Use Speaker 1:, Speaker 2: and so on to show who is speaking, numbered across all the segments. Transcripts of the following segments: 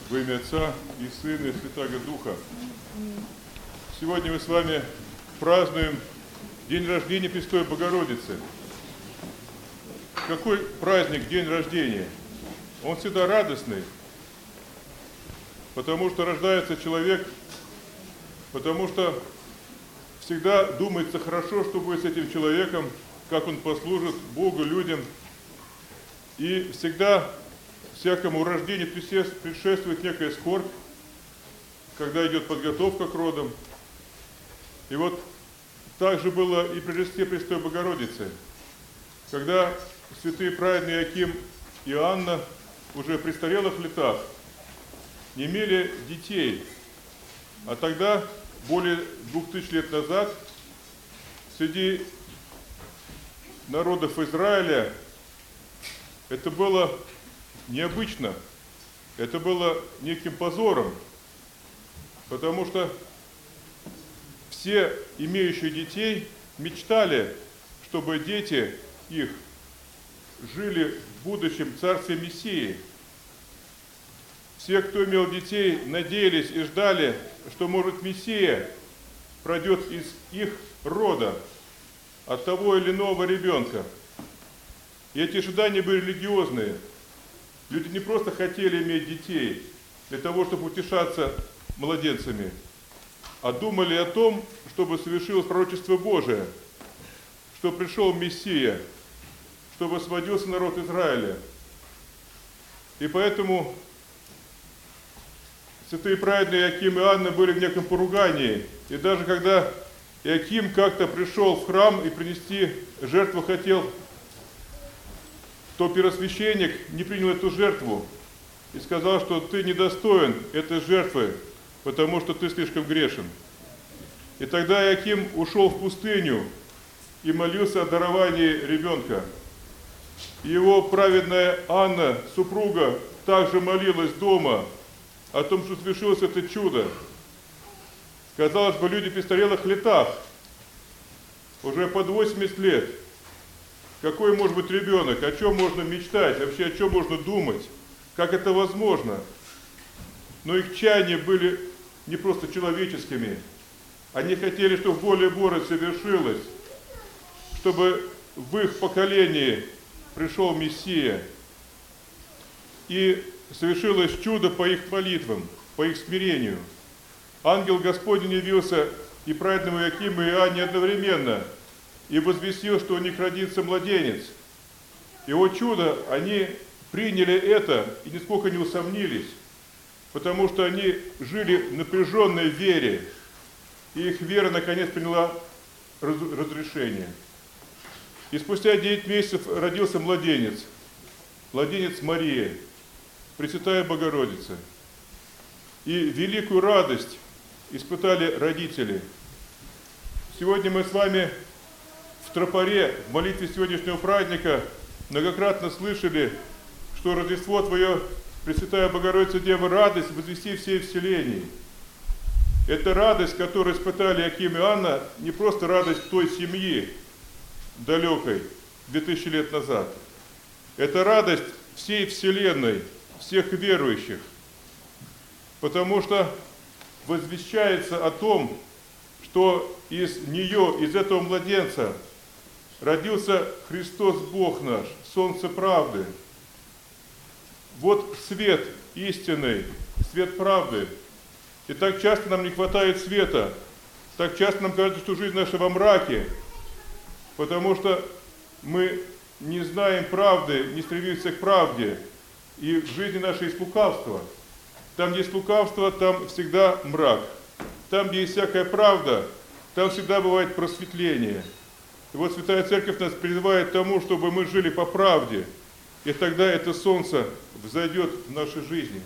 Speaker 1: Во имя Отца и Сына и Святаго Духа. Сегодня мы с вами празднуем день рождения Пресвятой Богородицы. Какой праздник, день рождения? Он всегда радостный, потому что рождается человек, потому что всегда думается хорошо, что будет с этим человеком, как он послужит Богу, людям. И всегда всякому рождению предшествует некая скорбь, когда идет подготовка к родам. И вот так же было и при Рождестве Пресвятой Богородицы, когда святые праведные Иоаким и Анна уже в престарелых летах не имели детей, а тогда, более 2000 лет назад, среди народов Израиля это было необычно, это было неким позором, потому что все имеющие детей мечтали, чтобы дети их жили в будущем царстве Мессии. Все, кто имел детей, надеялись и ждали, что, может, Мессия пройдет из их рода, от того или иного ребенка. И эти ожидания были религиозные. Люди не просто хотели иметь детей для того, чтобы утешаться младенцами, а думали о том, чтобы совершилось пророчество Божие, что пришел Мессия, чтобы освободился народ Израиля. И поэтому святые праведные Иоаким и Анна были в неком поругании. И даже когда Иоаким как-то пришел в храм и принести жертву хотел, то первосвященник не принял эту жертву и сказал, что ты недостоин этой жертвы, потому что ты слишком грешен. И тогда Иоаким ушел в пустыню и молился о даровании ребенка. Его праведная Анна, супруга, также молилась дома о том, что совершилось это чудо. Казалось бы, люди в престарелых летах, уже под 80 лет. Какой может быть ребенок? О чем можно мечтать? Вообще о чем можно думать? Как это возможно? Но их чаяния были не просто человеческими. Они хотели, чтобы воля Божия совершилась, чтобы в их поколении пришел Мессия. И совершилось чудо по их молитвам, по их смирению. Ангел Господень явился и праведному Иоакиму и Анне одновременно, и возвестил, что у них родится младенец. И вот чудо, они приняли это и нисколько не усомнились, потому что они жили в напряженной вере, и их вера наконец приняла разрешение. И спустя 9 месяцев родился младенец Мария, Пресвятая Богородица. И великую радость испытали родители. Сегодня мы с вами в тропаре, в молитве сегодняшнего праздника, многократно слышали, что Рождество Твое, Пресвятая Богородица Дева, радость возвести всей вселенной. Это радость, которую испытали Иоаким и Анна, не просто радость той семьи далекой, 2000 лет назад. Это радость всей вселенной, всех верующих. Потому что возвещается о том, что из нее, из этого младенца, родился Христос Бог наш, солнце правды. Вот свет истинный, свет правды. И так часто нам не хватает света, так часто нам кажется, что жизнь наша во мраке, потому что мы не знаем правды, не стремимся к правде, и в жизни нашей есть лукавство. Там, где есть лукавство, там всегда мрак. Там, где есть всякая правда, там всегда бывает просветление. И вот Святая Церковь нас призывает к тому, чтобы мы жили по правде, и тогда это солнце взойдет в нашей жизни.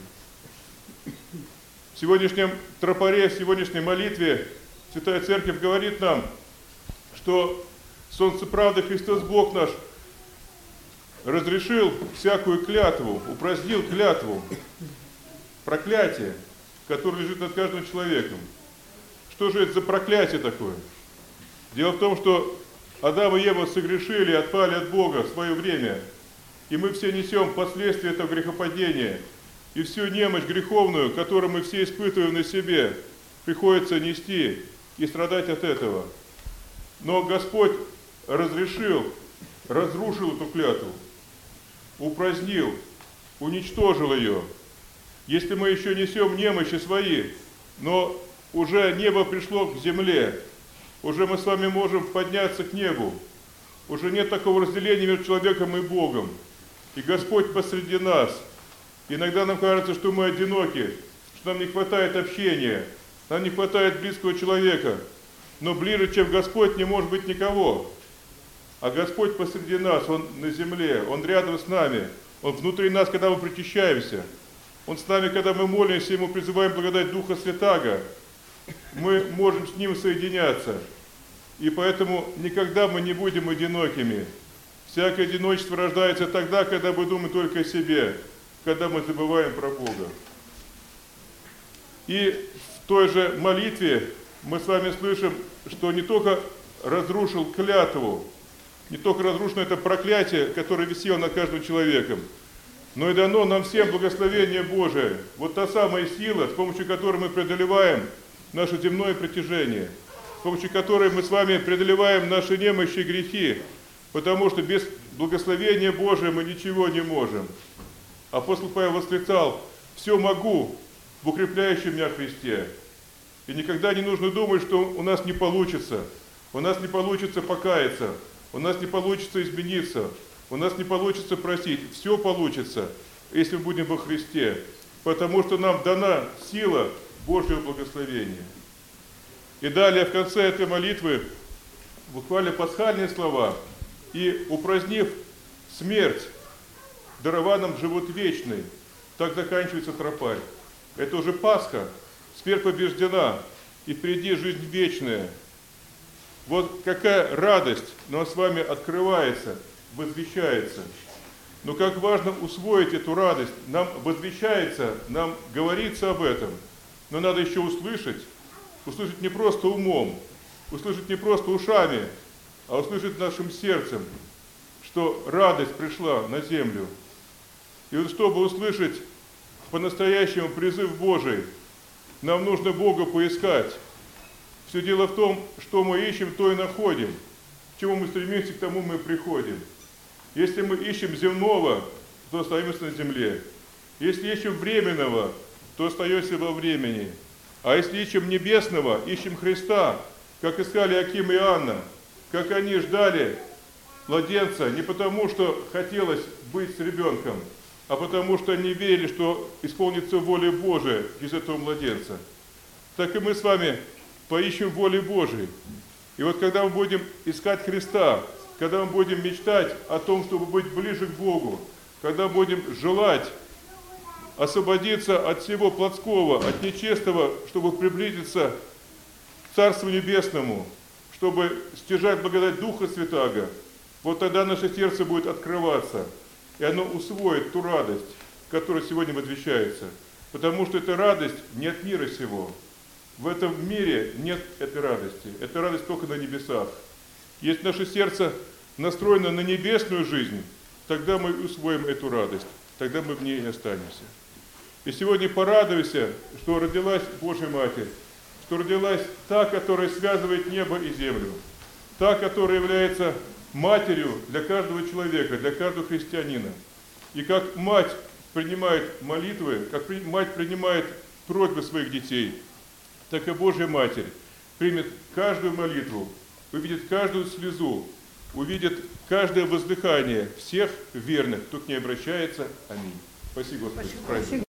Speaker 1: В сегодняшнем тропаре, в сегодняшней молитве Святая Церковь говорит нам, что солнце правды Христос Бог наш разрешил всякую клятву, упразднил клятву, проклятие, которое лежит над каждым человеком. Что же это за проклятие такое? Дело в том, что Адам и Ева согрешили, отпали от Бога в свое время, и мы все несем последствия этого грехопадения. и всю немощь греховную, которую мы все испытываем на себе, приходится нести и страдать от этого. Но Господь разрешил, разрушил эту клятву, упразднил, уничтожил ее. Если мы еще несем немощи свои, но уже небо пришло к земле, уже мы с вами можем подняться к небу, уже нет такого разделения между человеком и Богом. И Господь посреди нас. Иногда нам кажется, что мы одиноки, что нам не хватает общения, нам не хватает близкого человека. Но ближе, чем Господь, не может быть никого. А Господь посреди нас, Он на земле, Он рядом с нами, Он внутри нас, когда мы причащаемся. Он с нами, когда мы молимся, Ему призываем благодать Духа Святаго. Мы можем с Ним соединяться. И поэтому никогда мы не будем одинокими. Всякое одиночество рождается тогда, когда мы думаем только о себе, когда мы забываем про Бога. И в той же молитве мы с вами слышим, что не только разрушил клятву, не только разрушено это проклятие, которое висело над каждым человеком, но и дано нам всем благословение Божие. Вот та самая сила, с помощью которой мы преодолеваем наше земное притяжение, с помощью которой мы с вами преодолеваем наши немощи и грехи, потому что без благословения Божия мы ничего не можем. Апостол Павел восклицал: «Все могу в укрепляющем меня Христе». И никогда не нужно думать, что у нас не получится покаяться, у нас не получится измениться, у нас не получится просить. Все получится, если мы будем во Христе, потому что нам дана сила Божьего благословения. И далее в конце этой молитвы буквально пасхальные слова: «И упразднив смерть, дарова нам живот вечный». Так заканчивается тропарь. Это уже Пасха, смерть побеждена, и впереди жизнь вечная. Вот какая радость нам с вами открывается, возвещается. Но как важно усвоить эту радость. Нам возвещается, нам говорится об этом, но надо еще услышать не просто умом, услышать не просто ушами, а услышать нашим сердцем, что радость пришла на землю. И вот чтобы услышать по-настоящему призыв Божий, нам нужно Бога поискать. Все дело в том, что мы ищем, то и находим. К чему мы стремимся, к тому мы приходим. Если мы ищем земного, то остаемся на земле. Если ищем временного, то остаемся во времени. А если ищем небесного, ищем Христа, как искали Иаким и Анна, как они ждали младенца не потому, что хотелось быть с ребенком, а потому что они верили, что исполнится воля Божия из этого младенца. Так и мы с вами поищем воли Божией. И вот когда мы будем искать Христа, когда мы будем мечтать о том, чтобы быть ближе к Богу, когда будем желать освободиться от всего плотского, от нечестного, чтобы приблизиться к Царству Небесному, чтобы стяжать благодать Духа Святаго, вот тогда наше сердце будет открываться, и оно усвоит ту радость, которая сегодня возвещается. Потому что эта радость не от мира сего. В этом мире нет этой радости. Эта радость только на небесах. Если наше сердце настроено на небесную жизнь, тогда мы усвоим эту радость, тогда мы в ней и останемся. И сегодня порадуйся, что родилась Божья Матерь, что родилась та, которая связывает небо и землю, та, которая является матерью для каждого человека, для каждого христианина. И как мать принимает молитвы, как мать принимает просьбы своих детей, так и Божья Матерь примет каждую молитву, увидит каждую слезу, увидит каждое воздыхание всех верных, кто к ней обращается. Аминь. Спасибо, Господи.